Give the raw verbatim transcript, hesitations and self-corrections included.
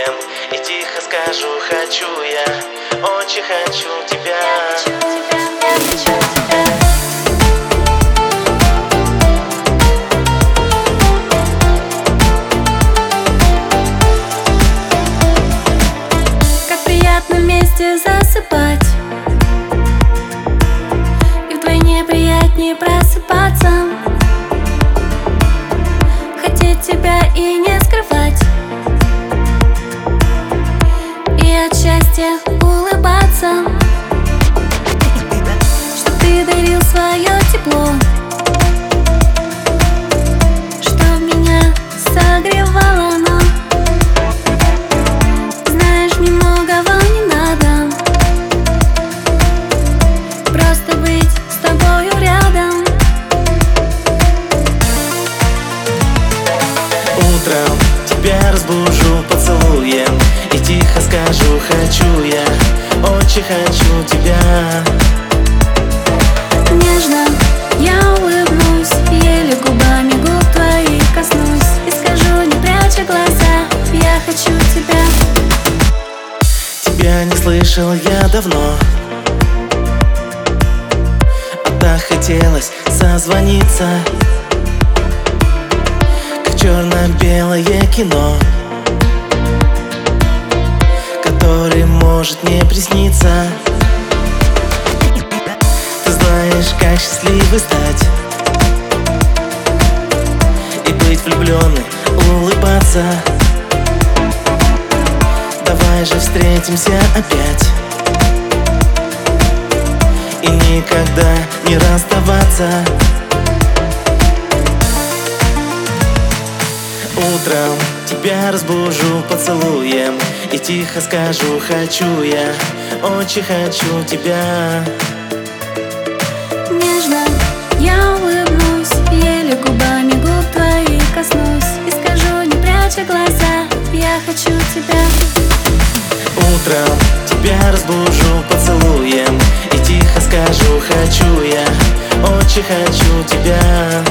поцелуем и тихо скажу: хочу я, очень хочу тебя. Я хочу тебя, я хочу тебя. Как приятно вместе засыпать, и вдвойне приятнее просыпаться. Хотеть тебя и не скрывать, и от счастья улыбаться. Чтоб ты дарил свое тепло, чтоб меня согревало оно. Знаешь, мне многого не надо, просто быть с тобою рядом. Утром тебя разбужу поцелуем и тихо скажу: хочу я, очень хочу тебя. Нежно я улыбнусь, еле губами губ твоих коснусь, и скажу, не пряча глаза: я хочу тебя. Тебя не слышал я давно, а так хотелось созвониться, как черно-белое кино, который может не присниться. Ты знаешь, как счастливой стать и быть влюбленной, улыбаться. Давай же встретимся опять и никогда не расставаться. Утром тебя разбужу поцелуем и тихо скажу: хочу я, очень хочу тебя. Нежно я улыбнусь, еле губами губ твоих коснусь, и скажу, не пряча глаза: я хочу тебя. Утром тебя разбужу поцелуем и тихо скажу: хочу я, очень хочу тебя.